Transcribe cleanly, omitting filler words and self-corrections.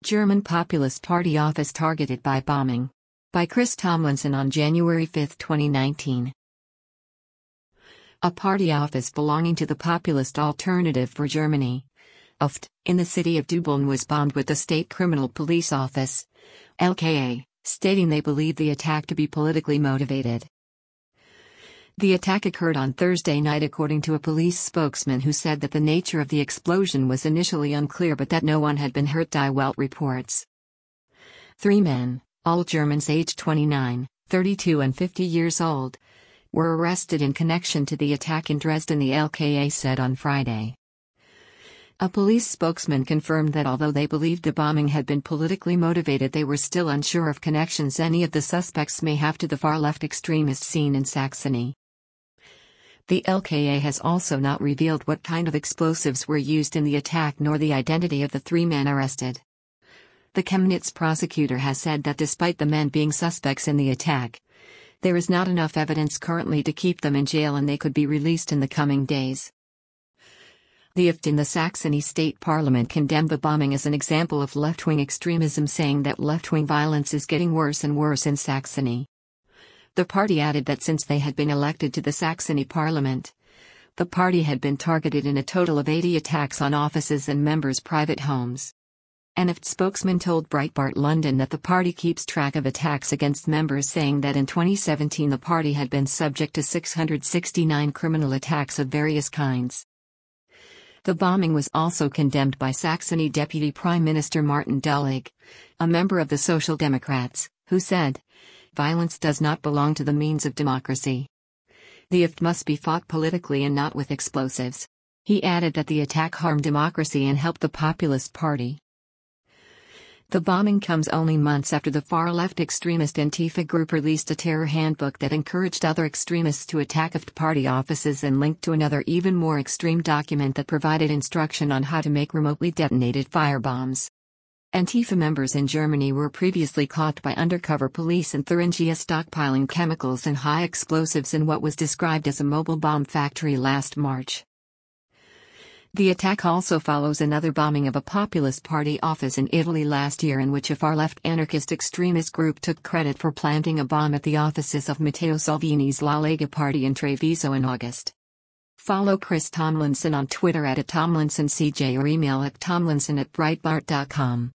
German Populist Party office targeted by bombing. By Chris Tomlinson on January 5, 2019. A party office belonging to the Populist Alternative for Germany, UFT, in the city of Döbeln was bombed with the State Criminal Police Office, LKA, stating they believe the attack to be politically motivated. The attack occurred on Thursday night according to a police spokesman who said that the nature of the explosion was initially unclear but that no one had been hurt. Die Welt reports. 3 men, all Germans aged 29, 32 and 50 years old, were arrested in connection to the attack in Dresden, the LKA said on Friday. A police spokesman confirmed that although they believed the bombing had been politically motivated, they were still unsure of connections any of the suspects may have to the far-left extremist scene in Saxony. The LKA has also not revealed what kind of explosives were used in the attack nor the identity of the 3 men arrested. The Chemnitz prosecutor has said that despite the men being suspects in the attack, there is not enough evidence currently to keep them in jail and they could be released in the coming days. The UFT in the Saxony State Parliament condemned the bombing as an example of left-wing extremism, saying that left-wing violence is getting worse and worse in Saxony. The party added that since they had been elected to the Saxony Parliament, the party had been targeted in a total of 80 attacks on offices and members' private homes. An UFT spokesman told Breitbart London that the party keeps track of attacks against members, saying that in 2017 the party had been subject to 669 criminal attacks of various kinds. The bombing was also condemned by Saxony Deputy Prime Minister Martin Dullig, a member of the Social Democrats, who said, "Violence does not belong to the means of democracy. The UFT must be fought politically and not with explosives." He added that the attack harmed democracy and helped the Populist Party. The bombing comes only months after the far-left extremist Antifa group released a terror handbook that encouraged other extremists to attack UFT party offices and linked to another even more extreme document that provided instruction on how to make remotely detonated firebombs. Antifa members in Germany were previously caught by undercover police in Thuringia stockpiling chemicals and high explosives in what was described as a mobile bomb factory last March. The attack also follows another bombing of a Populist Party office in Italy last year, in which a far-left anarchist extremist group took credit for planting a bomb at the offices of Matteo Salvini's La Lega party in Treviso in August. Follow Chris Tomlinson on Twitter @TomlinsonCJ or email at tomlinson@breitbart.com.